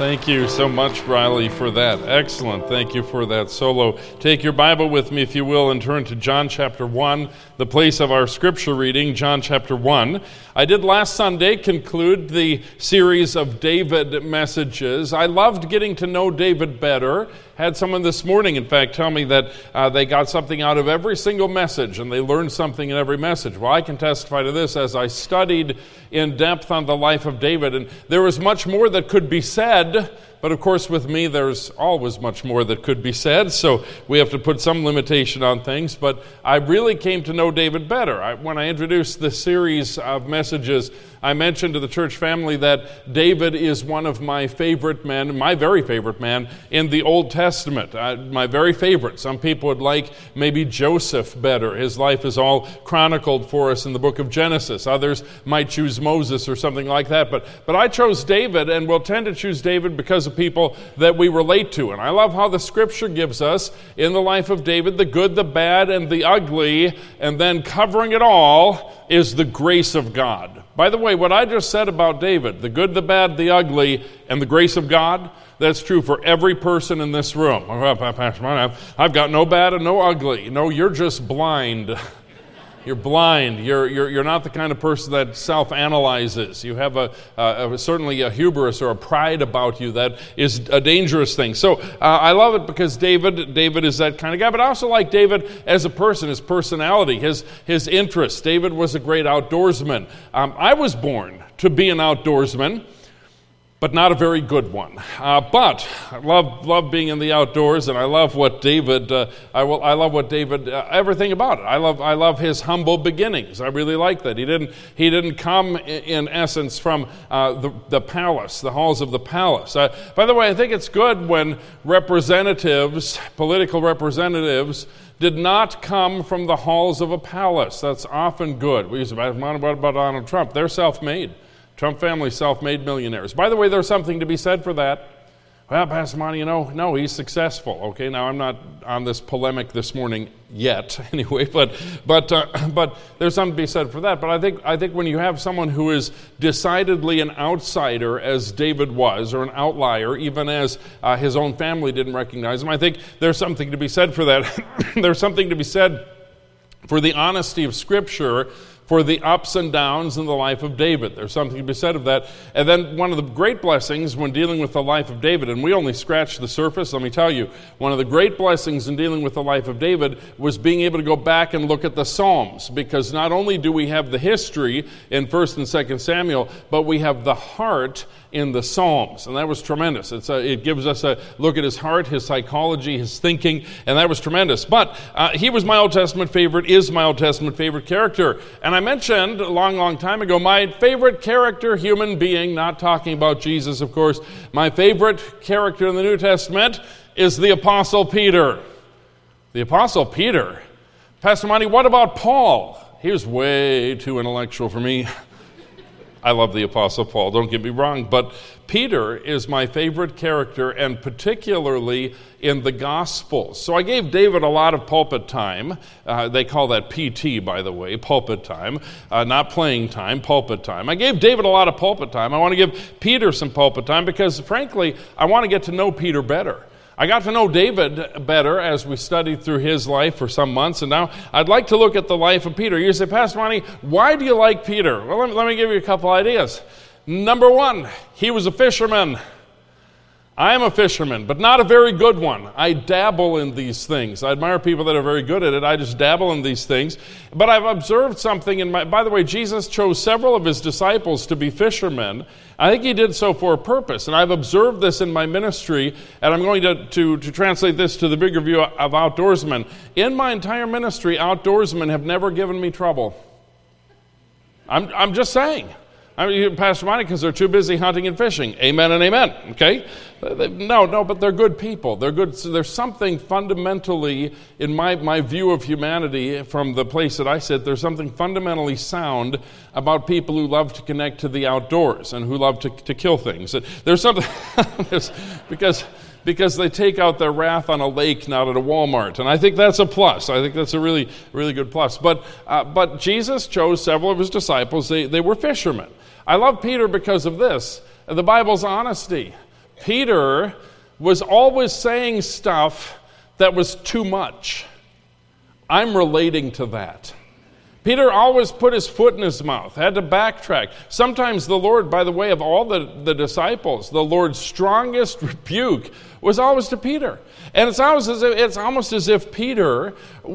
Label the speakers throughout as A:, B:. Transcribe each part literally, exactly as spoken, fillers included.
A: Thank you so much, Riley, for that. Excellent. Thank you for that solo. Take your Bible with me, if you will, and turn to John chapter one, the place of our scripture reading, John chapter one. I did last Sunday conclude the series of David messages. I loved getting to know David better. Had someone this morning, in fact, tell me that uh, they got something out of every single message and they learned something in every message. Well, I can testify to this as I studied in depth on the life of David, and there was much more that could be said. But of course, with me, there's always much more that could be said, so we have to put some limitation on things. But I really came to know David better. I, when I introduced this series of messages, I mentioned to the church family that David is one of my favorite men, my very favorite man in the Old Testament. Uh, my very favorite. Some people would like maybe Joseph better. His life is all chronicled for us in the book of Genesis. Others might choose Moses or something like that. But, but I chose David, and will tend to choose David because of people that we relate to. And I love how the scripture gives us in the life of David the good, the bad, and the ugly, and then covering it all is the grace of God. By the way, what I just said about David, the good, the bad, the ugly, and the grace of God, that's true for every person in this room. I've got no bad and no ugly. No, you're just blind. You're blind. You're, you're you're not the kind of person that self-analyzes. You have a, a, a certainly a hubris or a pride about you that is a dangerous thing. So uh, I love it because David David is that kind of guy. But I also like David as a person, his personality, his his interests. David was a great outdoorsman. Um, I was born to be an outdoorsman, but not a very good one. Uh, but I love love being in the outdoors, and I love what David. Uh, I will. I love what David. Uh, everything about it. I love. I love his humble beginnings. I really like that. He didn't. He didn't come in, in essence from uh, the the palace, the halls of the palace. Uh, by the way, I think it's good when representatives, political representatives, did not come from the halls of a palace. That's often good. We used to what about Donald Trump? They're self-made. Trump family, self-made millionaires. By the way, there's something to be said for that. Well, Pastor Monty, you know, no, he's successful. Okay, now I'm not on this polemic this morning yet, anyway, but but uh, but there's something to be said for that. But I think I think when you have someone who is decidedly an outsider, as David was, or an outlier, even as uh, his own family didn't recognize him, I think there's something to be said for that. There's something to be said for the honesty of Scripture, for the ups and downs in the life of David. There's something to be said of that. And then one of the great blessings when dealing with the life of David, and we only scratched the surface, let me tell you, one of the great blessings in dealing with the life of David was being able to go back and look at the Psalms, because not only do we have the history in First and Second Samuel, but we have the heart in the Psalms, and that was tremendous. It's a, it gives us a look at his heart, his psychology, his thinking, and that was tremendous. But uh, he was my Old Testament favorite, is my Old Testament favorite character. And I mentioned a long, long time ago, my favorite character, human being, not talking about Jesus, of course, my favorite character in the New Testament is the Apostle Peter. The Apostle Peter. Pastor Monty, what about Paul? He was way too intellectual for me. I love the Apostle Paul, don't get me wrong, but Peter is my favorite character, and particularly in the Gospels. So I gave David a lot of pulpit time. Uh, they call that P T, by the way, pulpit time, uh, not playing time, pulpit time. I gave David a lot of pulpit time. I want to give Peter some pulpit time because, frankly, I want to get to know Peter better. I got to know David better as we studied through his life for some months, and now I'd like to look at the life of Peter. You say, Pastor Monty, why do you like Peter? Well, let me, let me give you a couple ideas. Number one, he was a fisherman. I am a fisherman, but not a very good one. I dabble in these things. I admire people that are very good at it. I just dabble in these things. But I've observed something in my... By the way, Jesus chose several of his disciples to be fishermen. I think he did so for a purpose, and I've observed this in my ministry, and I'm going to, to, to translate this to the bigger view of outdoorsmen. In my entire ministry, outdoorsmen have never given me trouble. I'm, I'm just saying. I mean, Pastor Monty, because they're too busy hunting and fishing. Amen and amen, okay? No, no, but they're good people. They're good. So there's something fundamentally, in my, my view of humanity, from the place that I sit, there's something fundamentally sound about people who love to connect to the outdoors and who love to, to kill things. There's something, there's, because... because they take out their wrath on a lake, not at a Walmart. And I think that's a plus. I think that's a really, really good plus. But uh, but Jesus chose several of his disciples. They, they were fishermen. I love Peter because of this, the Bible's honesty. Peter was always saying stuff that was too much. I'm relating to that. Peter always put his foot in his mouth, had to backtrack. Sometimes the Lord, by the way, of all the, the disciples, the Lord's strongest rebuke was always to Peter. And it's always as if, it's almost as if Peter,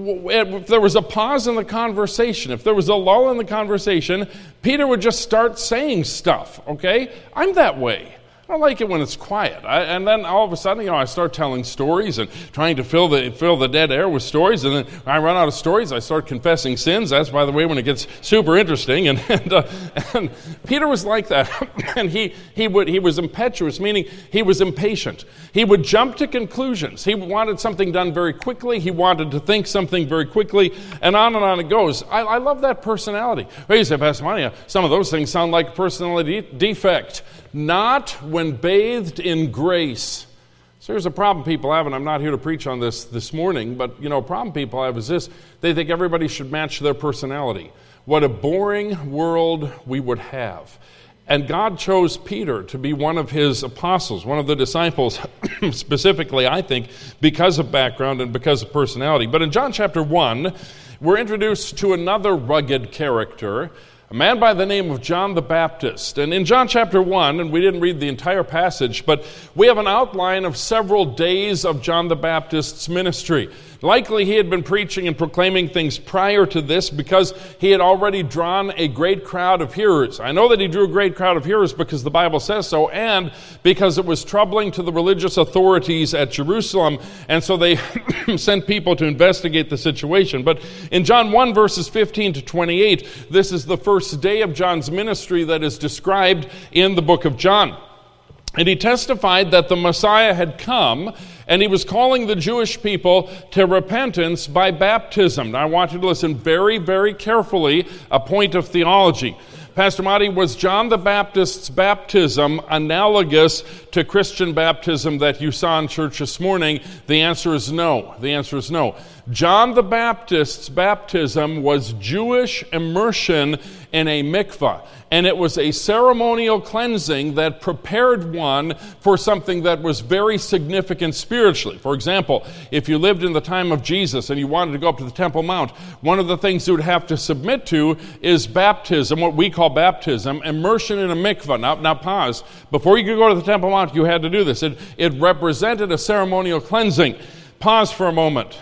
A: if there was a pause in the conversation, if there was a lull in the conversation, Peter would just start saying stuff, okay? I'm that way. I don't like it when it's quiet. I, and then all of a sudden, you know, I start telling stories and trying to fill the fill the dead air with stories. And then when I run out of stories, I start confessing sins. That's, by the way, when it gets super interesting. And and, uh, and Peter was like that. And he he would he was impetuous, meaning he was impatient. He would jump to conclusions. He wanted something done very quickly. He wanted to think something very quickly. And on and on it goes. I, I love that personality. Well, you say, Pastor Monty, some of those things sound like a personality defect. Not when bathed in grace. So here's a problem people have, and I'm not here to preach on this this morning, but, you know, a problem people have is this. They think everybody should match their personality. What a boring world we would have. And God chose Peter to be one of his apostles, one of the disciples, specifically, I think, because of background and because of personality. But in John chapter one, we're introduced to another rugged character, a man by the name of John the Baptist. And in John chapter one, and we didn't read the entire passage, but we have an outline of several days of John the Baptist's ministry. Likely he had been preaching and proclaiming things prior to this because he had already drawn a great crowd of hearers. I know that he drew a great crowd of hearers because the Bible says so, and because it was troubling to the religious authorities at Jerusalem, and so they sent people to investigate the situation. But in John one, verses fifteen to twenty-eight, this is the first day of John's ministry that is described in the book of John. And he testified that the Messiah had come, and he was calling the Jewish people to repentance by baptism. Now, I want you to listen very, very carefully, a point of theology. Pastor Marty, was John the Baptist's baptism analogous to Christian baptism that you saw in church this morning? The answer is no. The answer is no. John the Baptist's baptism was Jewish immersion in a mikvah, and it was a ceremonial cleansing that prepared one for something that was very significant spiritually. For example, if you lived in the time of Jesus and you wanted to go up to the Temple Mount, one of the things you would have to submit to is baptism, what we call baptism, immersion in a mikvah. Now, now pause. Before you could go to the Temple Mount, you had to do this. It, it represented a ceremonial cleansing. Pause for a moment.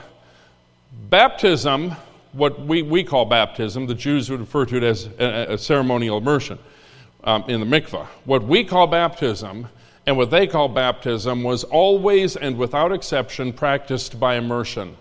A: Baptism, what we, we call baptism, the Jews would refer to it as a, a ceremonial immersion um, in the mikvah. What we call baptism and what they call baptism was always and without exception practiced by immersion.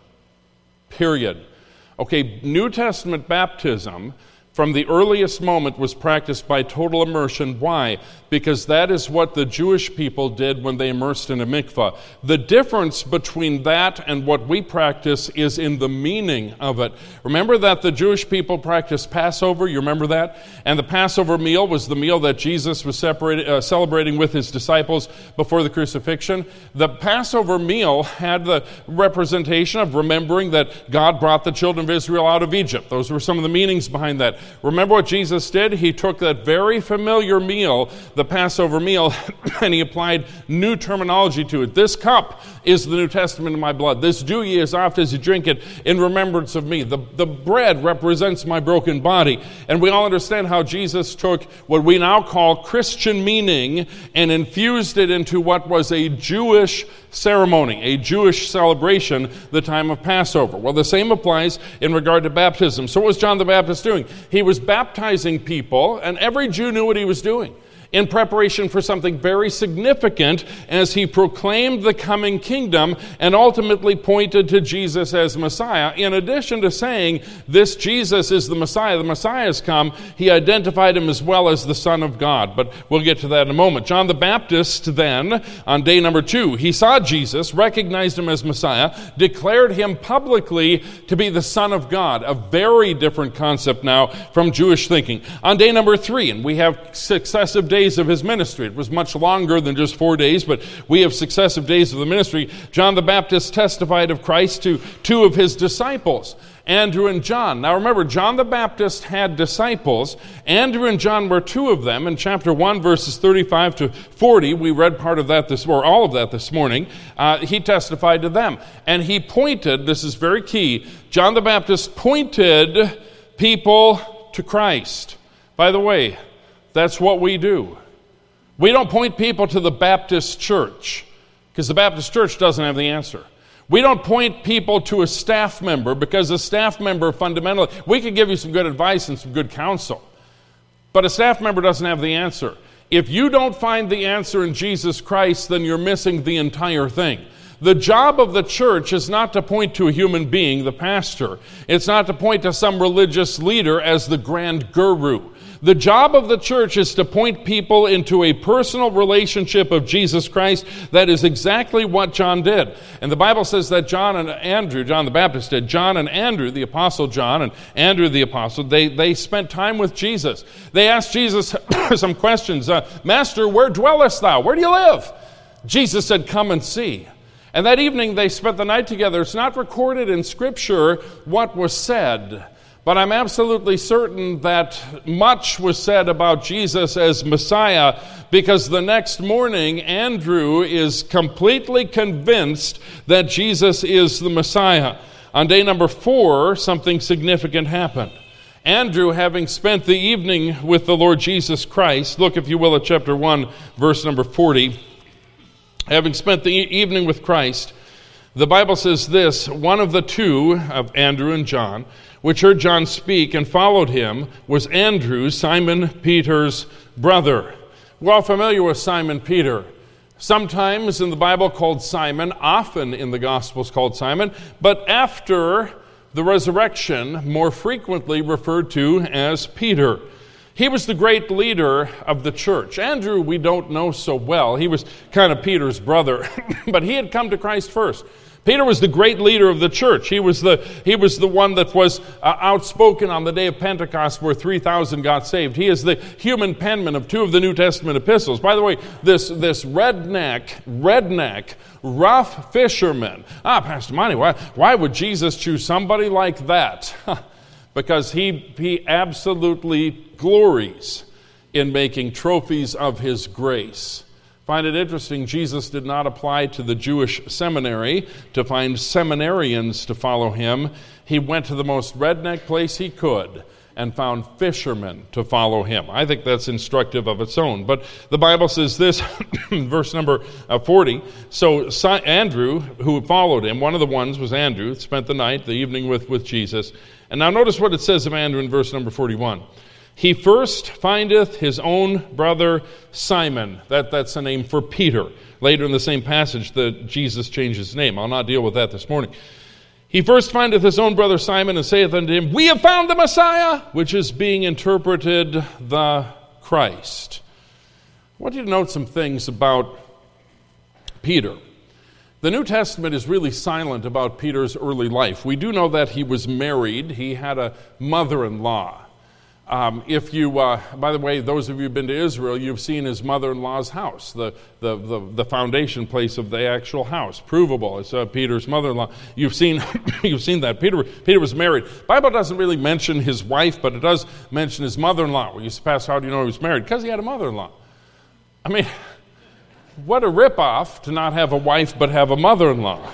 A: Period. Okay, New Testament baptism from the earliest moment was practiced by total immersion. Why? Because that is what the Jewish people did when they immersed in a mikvah. The difference between that and what we practice is in the meaning of it. Remember that the Jewish people practiced Passover? You remember that? And the Passover meal was the meal that Jesus was separated, uh, celebrating with his disciples before the crucifixion. The Passover meal had the representation of remembering that God brought the children of Israel out of Egypt. Those were some of the meanings behind that. Remember what Jesus did? He took that very familiar meal, the Passover meal, and he applied new terminology to it. This cup is the New Testament in my blood. This do ye as oft as you drink it in remembrance of me. The, the bread represents my broken body. And we all understand how Jesus took what we now call Christian meaning and infused it into what was a Jewish ceremony, a Jewish celebration, the time of Passover. Well, the same applies in regard to baptism. So what was John the Baptist doing? He was baptizing people, and every Jew knew what he was doing in preparation for something very significant as he proclaimed the coming kingdom and ultimately pointed to Jesus as Messiah. In addition to saying, this Jesus is the Messiah, the Messiah has come, he identified him as well as the Son of God. But we'll get to that in a moment. John the Baptist then, on day number two, he saw Jesus, recognized him as Messiah, declared him publicly to be the Son of God, a very different concept now from Jewish thinking. On day number three, and we have successive days of his ministry. It was much longer than just four days, but we have successive days of the ministry. John the Baptist testified of Christ to two of his disciples. Andrew and John. Now remember, John the Baptist had disciples. Andrew and John were two of them. In chapter one, verses thirty-five to forty, we read part of that this, or all of that this morning. Uh, he testified to them. And he pointed, this is very key, John the Baptist pointed people to Christ. By the way, that's what we do. We don't point people to the Baptist church, because the Baptist church doesn't have the answer. We don't point people to a staff member, because a staff member fundamentally, we could give you some good advice and some good counsel, but a staff member doesn't have the answer. If you don't find the answer in Jesus Christ, then you're missing the entire thing. The job of the church is not to point to a human being, the pastor. It's not to point to some religious leader as the grand guru. The job of the church is to point people into a personal relationship of Jesus Christ. That is exactly what John did. And the Bible says that John and Andrew, John the Baptist did, John and Andrew, the Apostle John and Andrew the Apostle, they, they spent time with Jesus. They asked Jesus some questions. Uh, Master, where dwellest thou? Where do you live? Jesus said, come and see. And that evening they spent the night together. It's not recorded in Scripture what was said, but I'm absolutely certain that much was said about Jesus as Messiah, because the next morning Andrew is completely convinced that Jesus is the Messiah. On day number four, something significant happened. Andrew, having spent the evening with the Lord Jesus Christ, look if you will at chapter one, verse number forty, having spent the evening with Christ, the Bible says this, one of the two of Andrew and John, which heard John speak and followed him, was Andrew, Simon Peter's brother. We're all familiar with Simon Peter. Sometimes in the Bible called Simon, often in the Gospels called Simon, but after the resurrection, more frequently referred to as Peter. He was the great leader of the church. Andrew, we don't know so well. He was kind of Peter's brother, but he had come to Christ first. Peter was the great leader of the church. He was the he was the one that was uh, outspoken on the day of Pentecost where three thousand got saved. He is the human penman of two of the New Testament epistles. By the way, this, this redneck, redneck, rough fisherman. Ah, Pastor Monty, why, why would Jesus choose somebody like that? Because he, he absolutely glories in making trophies of his grace. Find it interesting, Jesus did not apply to the Jewish seminary to find seminarians to follow him. He went to the most redneck place he could and found fishermen to follow him. I think that's instructive of its own. But the Bible says this, verse number forty, so Andrew, who followed him, one of the ones was Andrew, spent the night, the evening with, with Jesus. And now notice what it says of Andrew in verse number forty-one. He first findeth his own brother Simon. That, that's a name for Peter. Later in the same passage, the, Jesus changed his name. I'll not deal with that this morning. He first findeth his own brother Simon, and saith unto him, We have found the Messiah, which is being interpreted the Christ. I want you to note some things about Peter. The New Testament is really silent about Peter's early life. We do know that he was married. He had a mother-in-law. Um, if you, uh, by the way, those of you who've been to Israel, you've seen his mother-in-law's house, the, the, the, the foundation place of the actual house. Provable. It's uh, Peter's mother-in-law. You've seen, you've seen that. Peter, Peter was married. The Bible doesn't really mention his wife, but it does mention his mother-in-law. Well, you say, Pastor, how do you know he was married? Because he had a mother-in-law. I mean, what a ripoff to not have a wife but have a mother-in-law.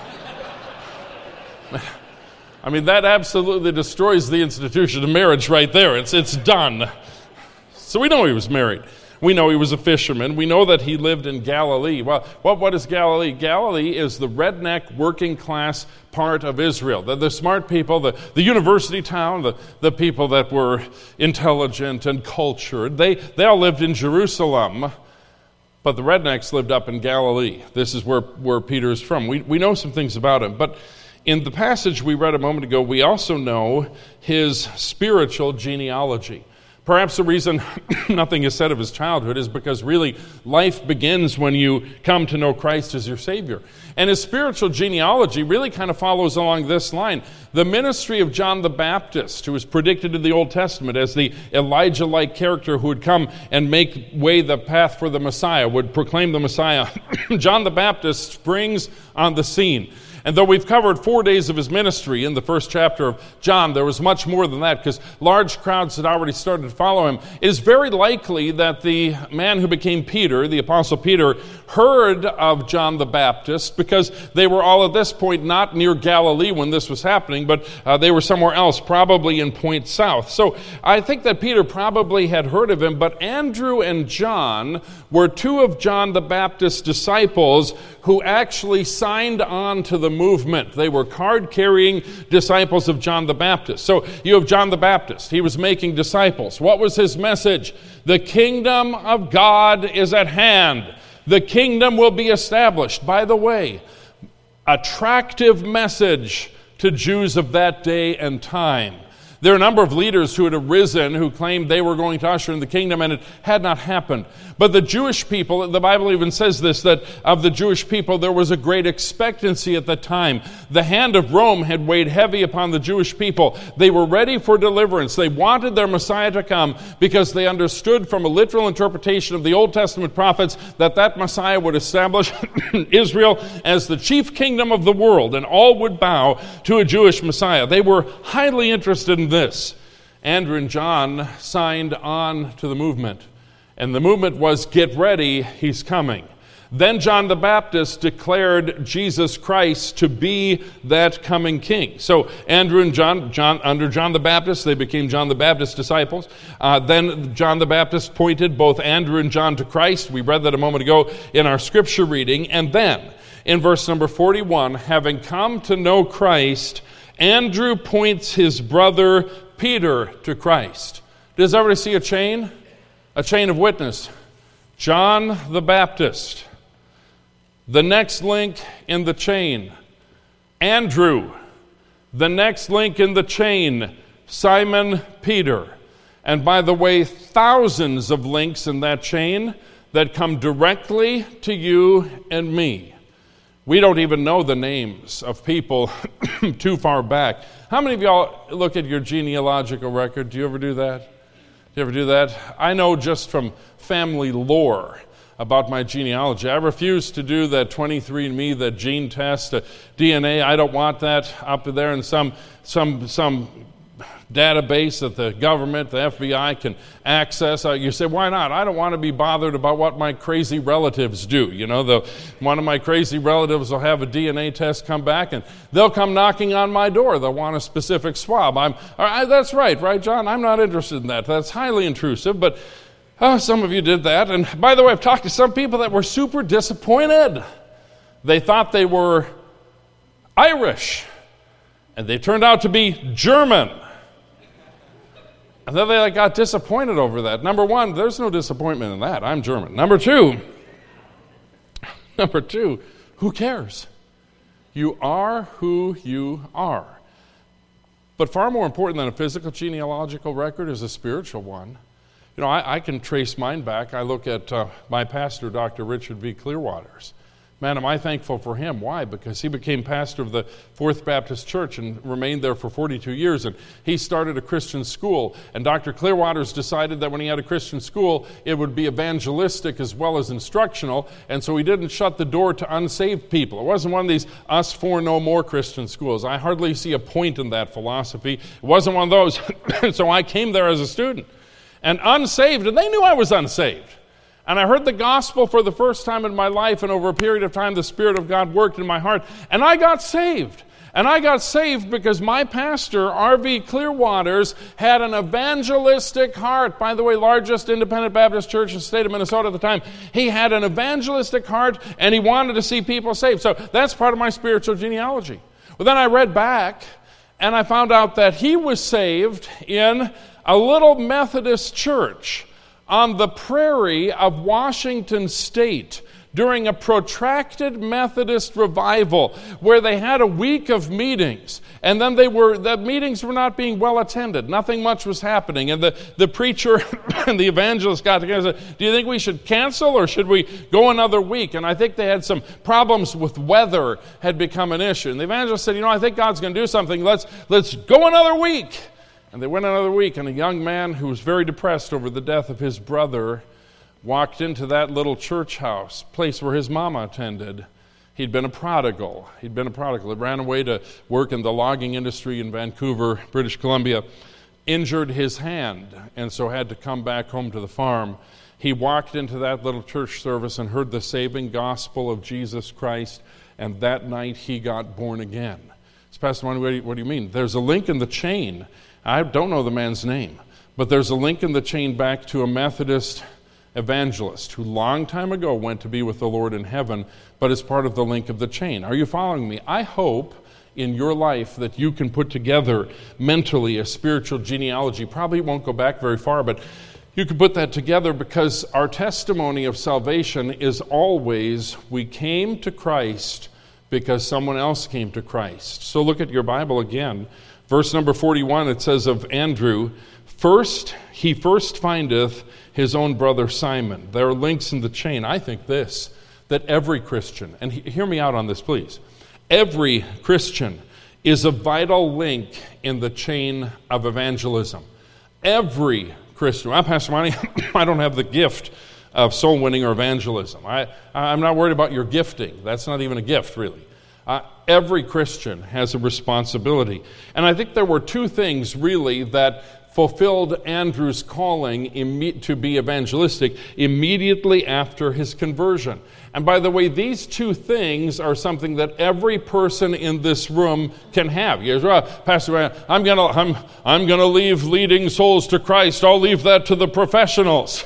A: I mean, that absolutely destroys the institution of marriage right there. It's it's done. So we know he was married. We know he was a fisherman. We know that he lived in Galilee. Well, what, what is Galilee? Galilee is the redneck working class part of Israel. The, the smart people, the, the university town, the, the people that were intelligent and cultured, they, they all lived in Jerusalem. But the rednecks lived up in Galilee. This is where, where Peter is from. We, we know some things about him. But in the passage we read a moment ago, we also know his spiritual genealogy. Perhaps the reason nothing is said of his childhood is because really life begins when you come to know Christ as your Savior. And his spiritual genealogy really kind of follows along this line. The ministry of John the Baptist, who was predicted in the Old Testament as the Elijah-like character who would come and make way the path for the Messiah, would proclaim the Messiah. John the Baptist springs on the scene. And though we've covered four days of his ministry in the first chapter of John, there was much more than that because large crowds had already started to follow him. It is very likely that the man who became Peter, the Apostle Peter, heard of John the Baptist because they were all at this point not near Galilee when this was happening, but uh, they were somewhere else, probably in Point South. So I think that Peter probably had heard of him, but Andrew and John were two of John the Baptist's disciples who actually signed on to the movement. They were card-carrying disciples of John the Baptist. So you have John the Baptist. He was making disciples. What was his message? The kingdom of God is at hand. The kingdom will be established. By the way, attractive message to Jews of that day and time. There are a number of leaders who had arisen who claimed they were going to usher in the kingdom, and it had not happened. But the Jewish people, the Bible even says this, that of the Jewish people there was a great expectancy at the time. The hand of Rome had weighed heavy upon the Jewish people. They were ready for deliverance. They wanted their Messiah to come because they understood from a literal interpretation of the Old Testament prophets that that Messiah would establish Israel as the chief kingdom of the world, and all would bow to a Jewish Messiah. They were highly interested in this. Andrew and John signed on to the movement. And the movement was, get ready, he's coming. Then John the Baptist declared Jesus Christ to be that coming king. So Andrew and John, John under John the Baptist, they became John the Baptist disciples. Uh, then John the Baptist pointed both Andrew and John to Christ. We read that a moment ago in our scripture reading. And then in verse number forty-one, having come to know Christ, Andrew points his brother Peter to Christ. Does everybody see a chain? A chain of witness. John the Baptist. The next link in the chain, Andrew. The next link in the chain, Simon Peter. And by the way, thousands of links in that chain that come directly to you and me. We don't even know the names of people too far back. How many of y'all look at your genealogical record? Do you ever do that? Do you ever do that? I know just from family lore about my genealogy. I refuse to do that twenty-three and me, that gene test, uh, D N A. I don't want that up there in some some some database that the government, the F B I can access. Uh, you say, why not? I don't want to be bothered about what my crazy relatives do. You know, the, one of my crazy relatives will have a D N A test come back, and they'll come knocking on my door. They'll want a specific swab. I'm, right, that's right, right, John? I'm not interested in that. That's highly intrusive, but oh, some of you did that. And by the way, I've talked to some people that were super disappointed. They thought they were Irish, and they turned out to be German. And then they got disappointed over that. Number one, there's no disappointment in that. I'm German. Number two, number two, who cares? You are who you are. But far more important than a physical genealogical record is a spiritual one. You know, I, I can trace mine back. I look at uh, my pastor, Doctor Richard V. Clearwaters. Man, am I thankful for him. Why? Because he became pastor of the Fourth Baptist Church and remained there for forty-two years. And he started a Christian school. And Doctor Clearwaters decided that when he had a Christian school, it would be evangelistic as well as instructional. And so he didn't shut the door to unsaved people. It wasn't one of these us for no more Christian schools. I hardly see a point in that philosophy. It wasn't one of those. So I came there as a student. And unsaved, and they knew I was unsaved. And I heard the gospel for the first time in my life, and over a period of time the Spirit of God worked in my heart, and I got saved. And I got saved because my pastor, R V Clearwaters, had an evangelistic heart. By the way, largest independent Baptist church in the state of Minnesota at the time. He had an evangelistic heart, and he wanted to see people saved. So that's part of my spiritual genealogy. Well, then I read back, and I found out that he was saved in a little Methodist church on the prairie of Washington State, during a protracted Methodist revival where they had a week of meetings, and then they were the meetings were not being well attended. Nothing much was happening, and the, the preacher and the evangelist got together and said, do you think we should cancel or should we go another week? And I think they had some problems with weather had become an issue. And the evangelist said, you know, I think God's going to do something. Let's, let's go another week. And they went another week, and a young man who was very depressed over the death of his brother walked into that little church house, place where his mama attended. He'd been a prodigal. He'd been a prodigal. He ran away to work in the logging industry in Vancouver, British Columbia, injured his hand, and so had to come back home to the farm. He walked into that little church service and heard the saving gospel of Jesus Christ, and that night he got born again. So Pastor Monty, what do you, what do you mean? There's a link in the chain. I don't know the man's name, but there's a link in the chain back to a Methodist evangelist who long time ago went to be with the Lord in heaven, but is part of the link of the chain. Are you following me? I hope in your life that you can put together mentally a spiritual genealogy. Probably won't go back very far, but you can put that together, because our testimony of salvation is always we came to Christ because someone else came to Christ. So look at your Bible again. Verse number forty-one, it says of Andrew, First, he first findeth his own brother Simon. There are links in the chain. I think this, that every Christian, and he, hear me out on this, please. Every Christian is a vital link in the chain of evangelism. Every Christian. Well, Pastor Monty, I don't have the gift of soul winning or evangelism. I, I'm not worried about your gifting. That's not even a gift, really. Uh, every Christian has a responsibility. And I think there were two things, really, that fulfilled Andrew's calling imme- to be evangelistic immediately after his conversion. And by the way, these two things are something that every person in this room can have. You guys, well, Pastor, I'm gonna, I'm, I'm gonna leave leading souls to Christ. I'll leave that to the professionals.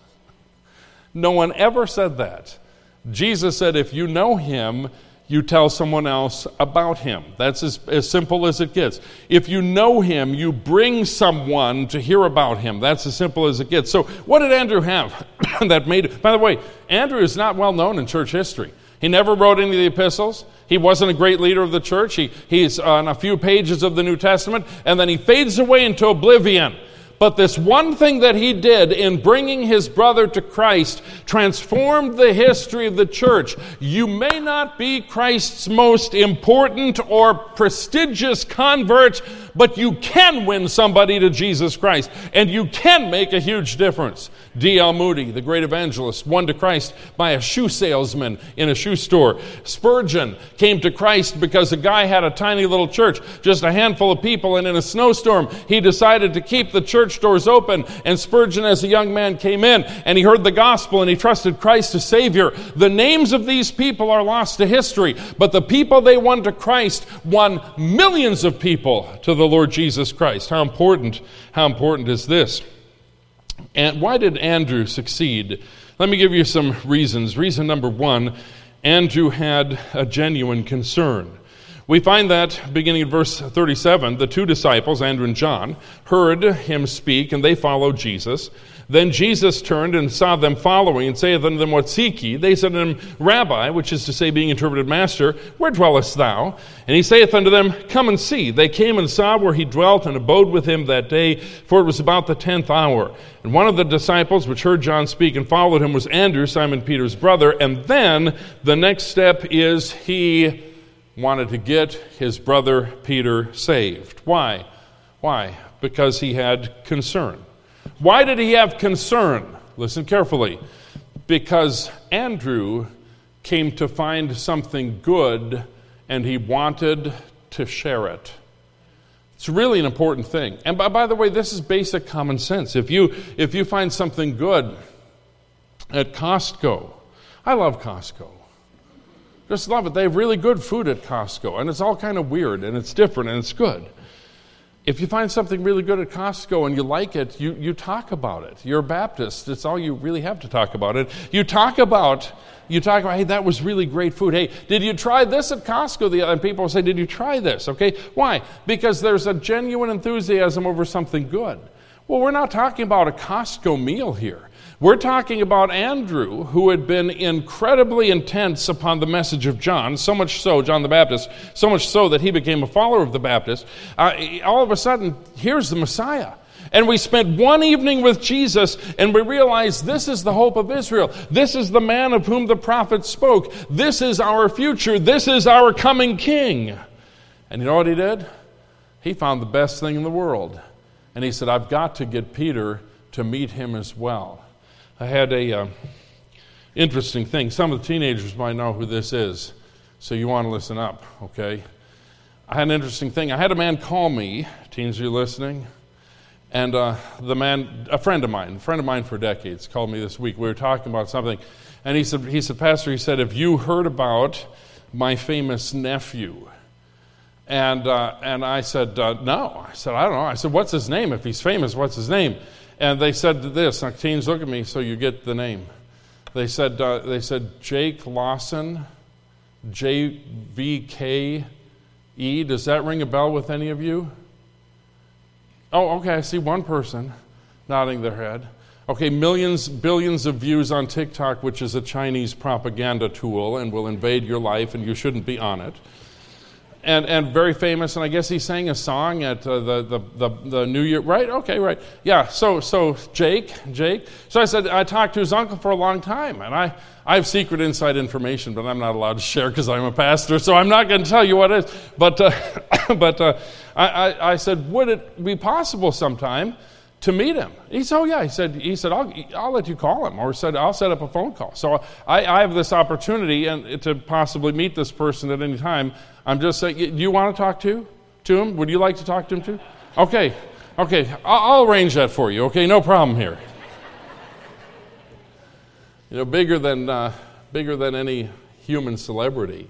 A: No one ever said that. Jesus said, if you know him, you tell someone else about him. That's as, as simple as it gets. If you know him, you bring someone to hear about him. That's as simple as it gets. So what did Andrew have that made it? By the way, Andrew is not well known in church history. He never wrote any of the epistles. He wasn't a great leader of the church. He, he's on a few pages of the New Testament, and then he fades away into oblivion. But this one thing that he did in bringing his brother to Christ transformed the history of the church. You may not be Christ's most important or prestigious convert, but you can win somebody to Jesus Christ, and you can make a huge difference. D L Moody, the great evangelist, won to Christ by a shoe salesman in a shoe store. Spurgeon came to Christ because a guy had a tiny little church, just a handful of people, and in a snowstorm, he decided to keep the church doors open, and Spurgeon, as a young man, came in, and he heard the gospel, and he trusted Christ as Savior. The names of these people are lost to history, but the people they won to Christ won millions of people to the Lord Jesus Christ. How important, how important is this? And why did Andrew succeed? Let me give you some reasons. Reason number one, Andrew had a genuine concern. We find that beginning in verse thirty-seven, the two disciples, Andrew and John, heard him speak, and they followed Jesus. Then Jesus turned and saw them following, and saith unto them, What seek ye? They said unto him, Rabbi, which is to say, being interpreted, Master, where dwellest thou? And he saith unto them, Come and see. They came and saw where he dwelt, and abode with him that day, for it was about the tenth hour. And one of the disciples which heard John speak and followed him was Andrew, Simon Peter's brother. And then the next step is he wanted to get his brother Peter saved. Why? Why? Because he had concern. Why did he have concern? Listen carefully. Because Andrew came to find something good, and he wanted to share it. It's really an important thing. And by, by the way, this is basic common sense. If you if you find something good at Costco, I love Costco. Just love it. They have really good food at Costco, and it's all kind of weird, and it's different, and it's good. If you find something really good at Costco and you like it, you, you talk about it. You're a Baptist. It's all you really have to talk about it. You talk about, you talk about, hey, that was really great food. Hey, did you try this at Costco? And people say, did you try this? Okay, why? Because there's a genuine enthusiasm over something good. Well, we're not talking about a Costco meal here. We're talking about Andrew, who had been incredibly intense upon the message of John, so much so, John the Baptist, so much so that he became a follower of the Baptist. Uh, all of a sudden, here's the Messiah. And we spent one evening with Jesus, and we realized this is the hope of Israel. This is the man of whom the prophets spoke. This is our future. This is our coming king. And you know what he did? He found the best thing in the world. And he said, I've got to get Peter to meet him as well. I had a uh, interesting thing. Some of the teenagers might know who this is, so you want to listen up, okay? I had an interesting thing. I had a man call me. Teens, are you listening? And uh, the man, a friend of mine, a friend of mine for decades, called me this week. We were talking about something, and he said, he said, Pastor, he said, have you heard about my famous nephew? And uh, and I said, uh, no. I said, I don't know. I said, what's his name? If he's famous, what's his name? And they said this. Now, teens, look at me so you get the name. They said, uh, they said Jake Lawson, J V K E. Does that ring a bell with any of you? Oh, okay. I see one person nodding their head. Okay, millions, billions of views on TikTok, which is a Chinese propaganda tool and will invade your life, and you shouldn't be on it. And and very famous, and I guess he sang a song at uh, the, the, the, the New Year, right? Okay, right. Yeah, so so Jake, Jake. So I said, I talked to his uncle for a long time, and I, I have secret inside information, but I'm not allowed to share because I'm a pastor, so I'm not going to tell you what it is. But, uh, but uh, I, I, I said, would it be possible sometime to meet him? He said, oh yeah. He said, he said, I'll, I'll let you call him, or said, I'll set up a phone call. So I, I have this opportunity and to possibly meet this person at any time. I'm just saying, do you want to talk to, to him? Would you like to talk to him too? Okay, okay, I'll, I'll arrange that for you, okay? No problem here. You know, bigger than, uh, bigger than any human celebrity,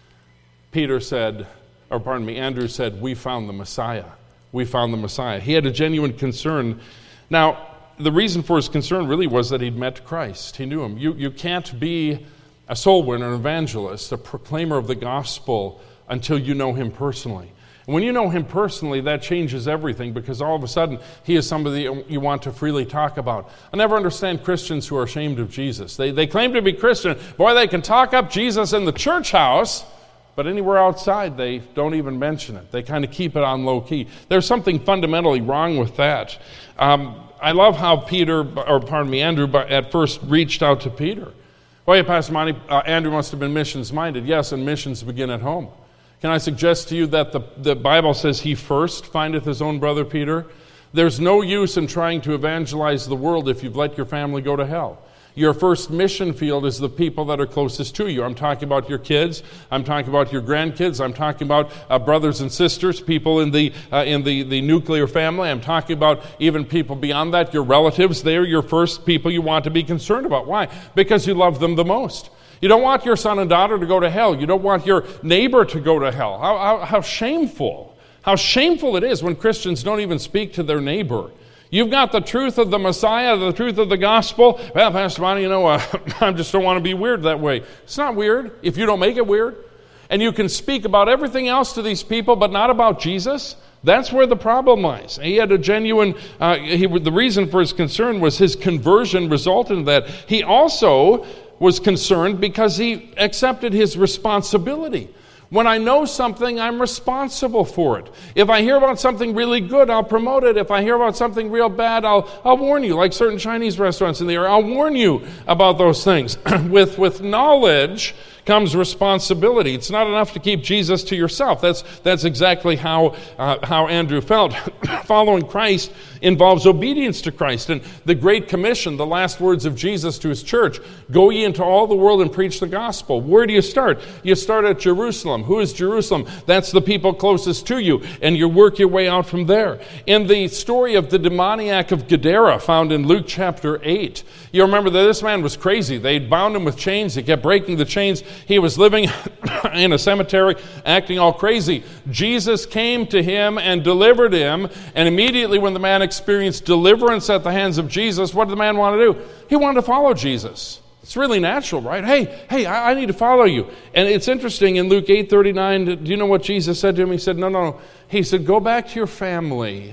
A: Peter said, or pardon me, Andrew said, we found the Messiah. We found the Messiah. He had a genuine concern. Now, the reason for his concern really was that he'd met Christ. He knew him. You, you can't be a soul winner, an evangelist, a proclaimer of the gospel until you know him personally. And when you know him personally, that changes everything, because all of a sudden, he is somebody you want to freely talk about. I never understand Christians who are ashamed of Jesus. They, they claim to be Christian. Boy, they can talk up Jesus in the church house, but anywhere outside, they don't even mention it. They kind of keep it on low key. There's something fundamentally wrong with that. Um, I love how Peter, or pardon me, Andrew, at first reached out to Peter. Well, yeah, Pastor Monty, uh, Andrew must have been missions-minded. Yes, and missions begin at home. Can I suggest to you that the, the Bible says he first findeth his own brother Peter? There's no use in trying to evangelize the world if you've let your family go to hell. Your first mission field is the people that are closest to you. I'm talking about your kids. I'm talking about your grandkids. I'm talking about uh, brothers and sisters, people in the uh, in the, the nuclear family. I'm talking about even people beyond that, your relatives. They're your first people you want to be concerned about. Why? Because you love them the most. You don't want your son and daughter to go to hell. You don't want your neighbor to go to hell. How, how, how shameful. How shameful it is when Christians don't even speak to their neighbor. You've got the truth of the Messiah, the truth of the gospel. Well, Pastor Monty, you know, uh, I just don't want to be weird that way. It's not weird if you don't make it weird. And you can speak about everything else to these people, but not about Jesus. That's where the problem lies. He had a genuine, uh, he, the reason for his concern was his conversion resulted in that. He also was concerned because he accepted his responsibility. When I know something, I'm responsible for it. If I hear about something really good, I'll promote it. If I hear about something real bad, I'll I'll warn you, like certain Chinese restaurants in the area. I'll warn you about those things. with with knowledge comes responsibility. It's not enough to keep Jesus to yourself. That's that's exactly how uh, how Andrew felt. Following Christ involves obedience to Christ. And the Great Commission, the last words of Jesus to his church, go ye into all the world and preach the gospel. Where do you start? You start at Jerusalem. Who is Jerusalem? That's the people closest to you, and you work your way out from there. In the story of the demoniac of Gadara, found in Luke chapter eight, you remember that this man was crazy. They'd bound him with chains. He kept breaking the chains. He was living in a cemetery, acting all crazy. Jesus came to him and delivered him, and immediately when the man experienced deliverance at the hands of Jesus, what did the man want to do? He wanted to follow Jesus. It's really natural, right? Hey, hey, I, I need to follow you. And it's interesting, in Luke eight thirty-nine, do you know what Jesus said to him? He said, no, no, no. He said, go back to your family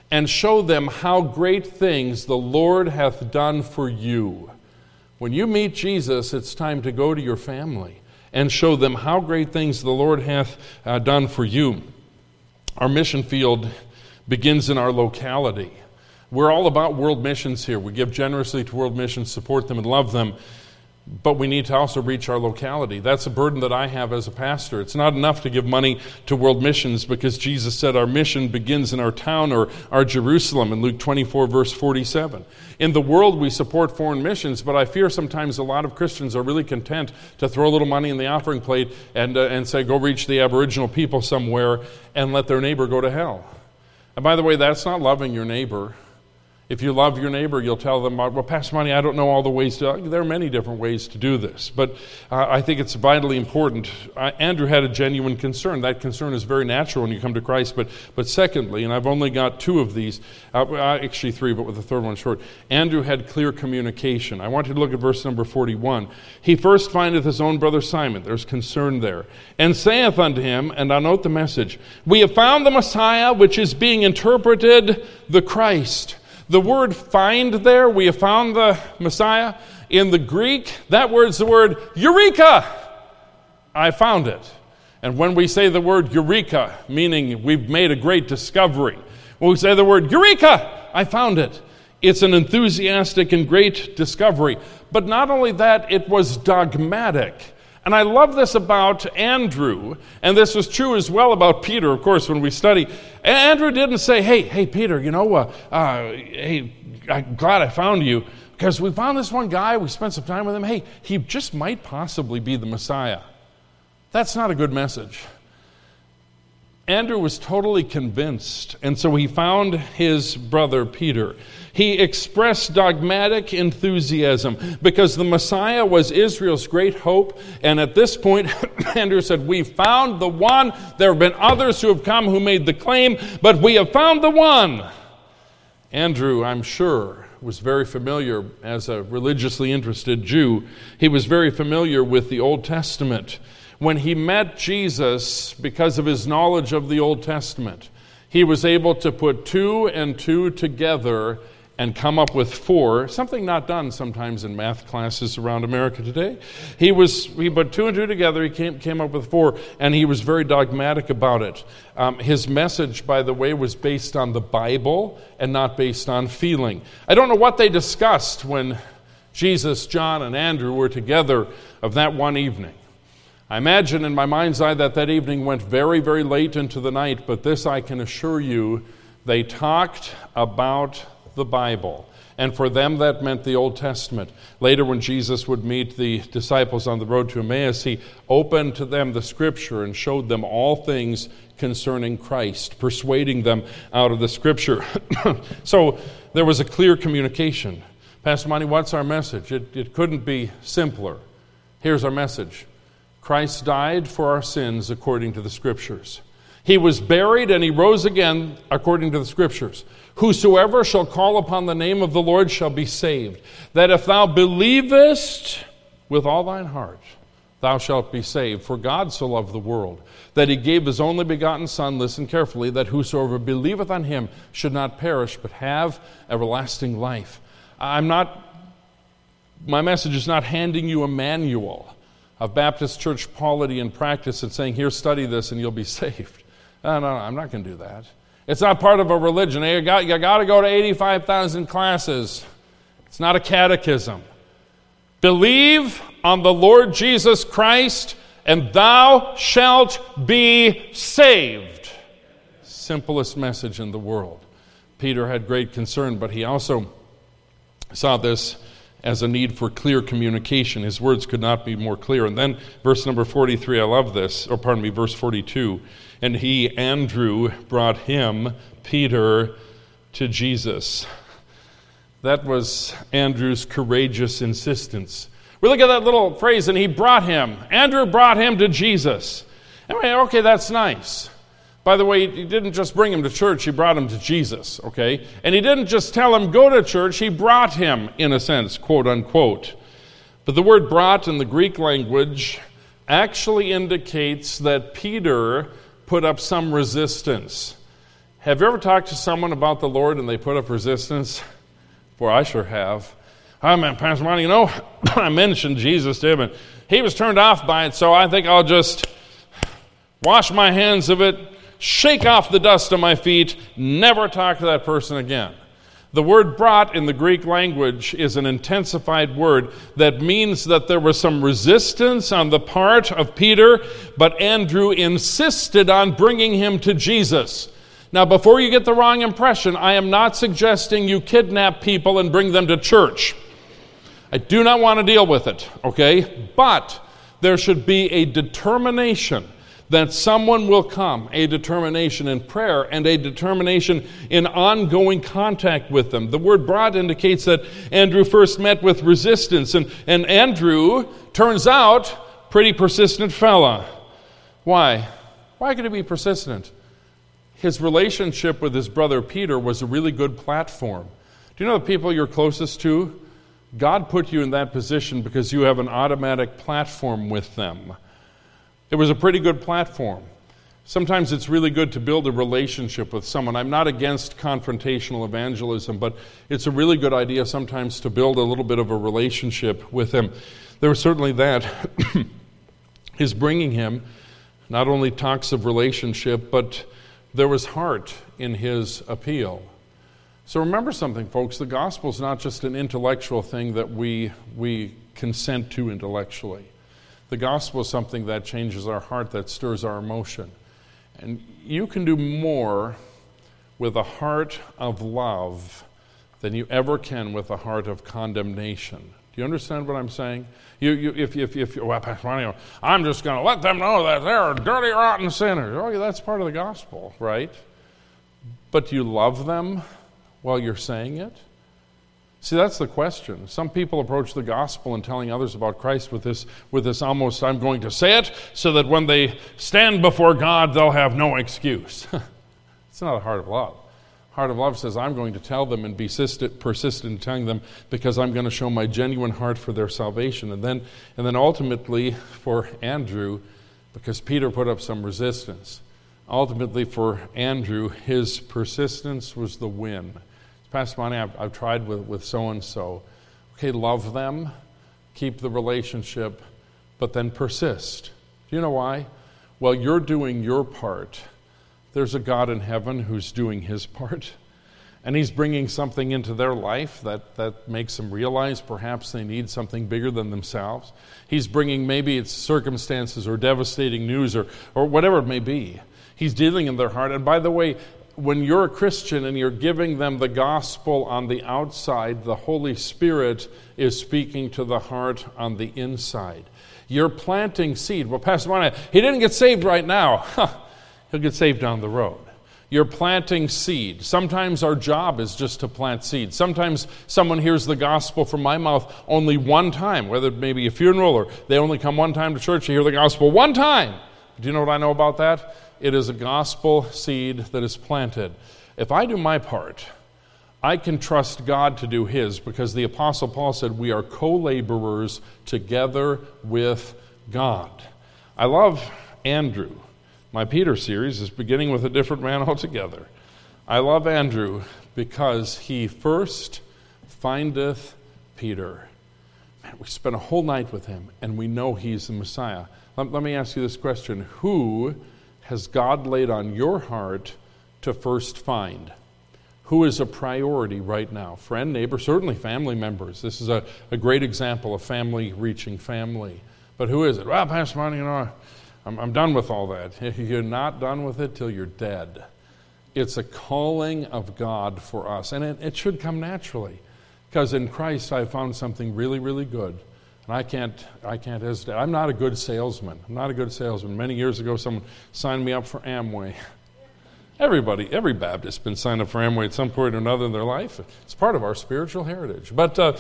A: and show them how great things the Lord hath done for you. When you meet Jesus, it's time to go to your family and show them how great things the Lord hath uh, done for you. Our mission field begins in our locality. We're all about world missions here. We give generously to world missions, support them and love them, but we need to also reach our locality. That's a burden that I have as a pastor. It's not enough to give money to world missions, because Jesus said our mission begins in our town or our Jerusalem in Luke twenty-four, verse forty-seven. In the world, we support foreign missions, but I fear sometimes a lot of Christians are really content to throw a little money in the offering plate and, uh, and say, go reach the Aboriginal people somewhere and let their neighbor go to hell. And by the way, that's not loving your neighbor. If you love your neighbor, you'll tell them, well, Pastor Monty, I don't know all the ways to... There are many different ways to do this, but uh, I think it's vitally important. Uh, Andrew had a genuine concern. That concern is very natural when you come to Christ, but but secondly, and I've only got two of these, uh, actually three, but with the third one short, Andrew had clear communication. I want you to look at verse number forty-one. He first findeth his own brother Simon, there's concern there, and saith unto him, and I'll note the message, we have found the Messiah, which is being interpreted the Christ. The word find there, we have found the Messiah. In the Greek, that word's the word eureka. I found it. And when we say the word eureka, meaning we've made a great discovery, when we say the word eureka, I found it, it's an enthusiastic and great discovery. But not only that, it was dogmatic. And I love this about Andrew, and this was true as well about Peter, of course, when we study. Andrew didn't say, hey, hey, Peter, you know, uh, uh, hey, I'm glad I found you, because we found this one guy, we spent some time with him. Hey, he just might possibly be the Messiah. That's not a good message. Andrew was totally convinced, and so he found his brother Peter. He expressed dogmatic enthusiasm because the Messiah was Israel's great hope, and at this point, Andrew said, we found the one. There have been others who have come who made the claim, but we have found the one. Andrew, I'm sure, was very familiar as a religiously interested Jew. He was very familiar with the Old Testament. When he met Jesus, because of his knowledge of the Old Testament, he was able to put two and two together and come up with four, something not done sometimes in math classes around America today. He was he put two and two together, he came, came up with four, and he was very dogmatic about it. Um, his message, by the way, was based on the Bible and not based on feeling. I don't know what they discussed when Jesus, John, and Andrew were together of that one evening. I imagine in my mind's eye that that evening went very, very late into the night, but this I can assure you, they talked about the Bible. And for them that meant the Old Testament. Later when Jesus would meet the disciples on the road to Emmaus, he opened to them the Scripture and showed them all things concerning Christ, persuading them out of the Scripture. So there was a clear communication. Pastor Monty, what's our message? It, it couldn't be simpler. Here's our message. Christ died for our sins according to the Scriptures. He was buried and he rose again according to the Scriptures. Whosoever shall call upon the name of the Lord shall be saved. That if thou believest with all thine heart, thou shalt be saved. For God so loved the world, that he gave his only begotten Son, listen carefully, that whosoever believeth on him should not perish, but have everlasting life. I'm not, my message is not handing you a manual of Baptist church polity and practice and saying, here, study this and you'll be saved. No, no, no, I'm not going to do that. It's not part of a religion. You got, you got to go to eighty-five thousand classes. It's not a catechism. Believe on the Lord Jesus Christ and thou shalt be saved. Simplest message in the world. Peter had great concern, but he also saw this as a need for clear communication. His words could not be more clear. And then verse number forty-three, I love this, or pardon me, verse forty-two. And he, Andrew, brought him, Peter, to Jesus. That was Andrew's courageous insistence. We look at that little phrase, and he brought him. Andrew brought him to Jesus. And we, okay, that's nice. By the way, he didn't just bring him to church, he brought him to Jesus, okay? And he didn't just tell him, go to church, he brought him, in a sense, quote unquote. But the word brought in the Greek language actually indicates that Peter put up some resistance. Have you ever talked to someone about the Lord and they put up resistance? Boy, I sure have. I mean, Pastor Monty, you know, I mentioned Jesus to him, and he was turned off by it, so I think I'll just wash my hands of it, shake off the dust of my feet, never talk to that person again. The word brought in the Greek language is an intensified word that means that there was some resistance on the part of Peter, but Andrew insisted on bringing him to Jesus. Now, before you get the wrong impression, I am not suggesting you kidnap people and bring them to church. I do not want to deal with it, okay? But there should be a determination that someone will come, a determination in prayer and a determination in ongoing contact with them. The word brought indicates that Andrew first met with resistance, and, and Andrew, turns out, pretty persistent fella. Why? Why could he be persistent? His relationship with his brother Peter was a really good platform. Do you know the people you're closest to? God put you in that position because you have an automatic platform with them. It was a pretty good platform. Sometimes it's really good to build a relationship with someone. I'm not against confrontational evangelism, but it's a really good idea sometimes to build a little bit of a relationship with them. There was certainly that. His bringing him not only talks of relationship, but there was heart in his appeal. So remember something, folks. The gospel is not just an intellectual thing that we we consent to intellectually. The gospel is something that changes our heart, that stirs our emotion. And you can do more with a heart of love than you ever can with a heart of condemnation. Do you understand what I'm saying? You, you, if, if, if, well, I'm just going to let them know that they're dirty, rotten sinners. Oh, yeah, that's part of the gospel, right? But do you love them while you're saying it? See, that's the question. Some people approach the gospel and telling others about Christ with this, with this almost, I'm going to say it, so that when they stand before God, they'll have no excuse. It's not a heart of love. Heart of love says, I'm going to tell them and be persistent, persistent in telling them because I'm going to show my genuine heart for their salvation. And then, and then ultimately for Andrew, because Peter put up some resistance, ultimately for Andrew, his persistence was the win. Pastor Monty, I've, I've tried with, with so-and-so. Okay, love them, keep the relationship, but then persist. Do you know why? Well, you're doing your part. There's a God in heaven who's doing his part, and he's bringing something into their life that, that makes them realize perhaps they need something bigger than themselves. He's bringing, maybe it's circumstances or devastating news or, or whatever it may be. He's dealing in their heart. And by the way, when you're a Christian and you're giving them the gospel on the outside, the Holy Spirit is speaking to the heart on the inside. You're planting seed. Well, Pastor Monty, he didn't get saved right now. He'll get saved down the road. You're planting seed. Sometimes our job is just to plant seed. Sometimes someone hears the gospel from my mouth only one time, whether it may be a funeral or they only come one time to church to hear the gospel one time. Do you know what I know about that? It is a gospel seed that is planted. If I do my part, I can trust God to do his, because the Apostle Paul said we are co-laborers together with God. I love Andrew. My Peter series is beginning with a different man altogether. I love Andrew because he first findeth Peter. Man, we spent a whole night with him, and we know he's the Messiah. Let, let me ask you this question. Who has God laid on your heart to first find? Who is a priority right now? Friend, neighbor, certainly family members. This is a, a great example of family reaching family. But who is it? Well, Pastor Monty, you know, I'm, I'm done with all that. You're not done with it till you're dead. It's a calling of God for us. And it, it should come naturally. Because in Christ I found something really, really good. And I can't, I can't hesitate. I'm not a good salesman. I'm not a good salesman. Many years ago, someone signed me up for Amway. Everybody, every Baptist has been signed up for Amway at some point or another in their life. It's part of our spiritual heritage. But uh,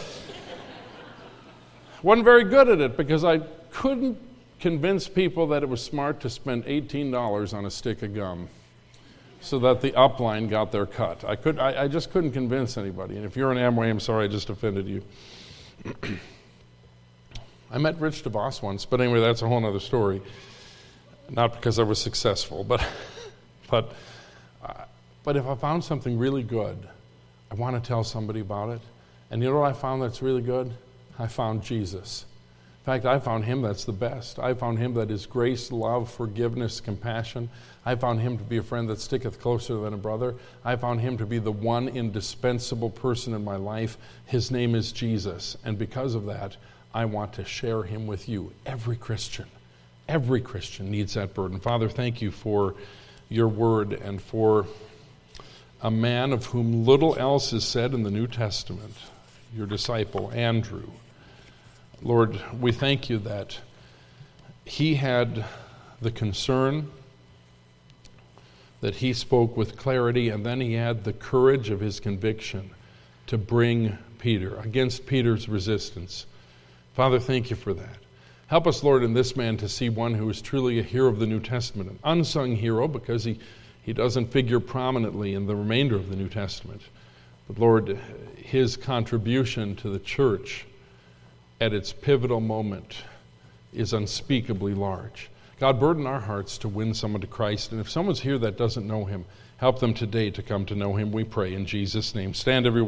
A: wasn't very good at it because I couldn't convince people that it was smart to spend eighteen dollars on a stick of gum so that the upline got their cut. I could, I, I just couldn't convince anybody. And if you're an Amway, I'm sorry I just offended you. I met Rich DeVos once, but anyway, that's a whole other story. Not because I was successful, but but uh, But if I found something really good, I want to tell somebody about it. And you know what I found that's really good? I found Jesus. In fact, I found him that's the best. I found him that is grace, love, forgiveness, compassion. I found him to be a friend that sticketh closer than a brother. I found him to be the one indispensable person in my life. His name is Jesus. And because of that, I want to share him with you. Every Christian, every Christian needs that burden. Father, thank you for your word and for a man of whom little else is said in the New Testament, your disciple, Andrew. Lord, we thank you that he had the concern, that he spoke with clarity, and then he had the courage of his conviction to bring Peter, against Peter's resistance. Father, thank you for that. Help us, Lord, in this man to see one who is truly a hero of the New Testament, an unsung hero because he, he doesn't figure prominently in the remainder of the New Testament. But Lord, his contribution to the church at its pivotal moment is unspeakably large. God, burden our hearts to win someone to Christ. And if someone's here that doesn't know him, help them today to come to know him, we pray in Jesus' name. Stand, everyone.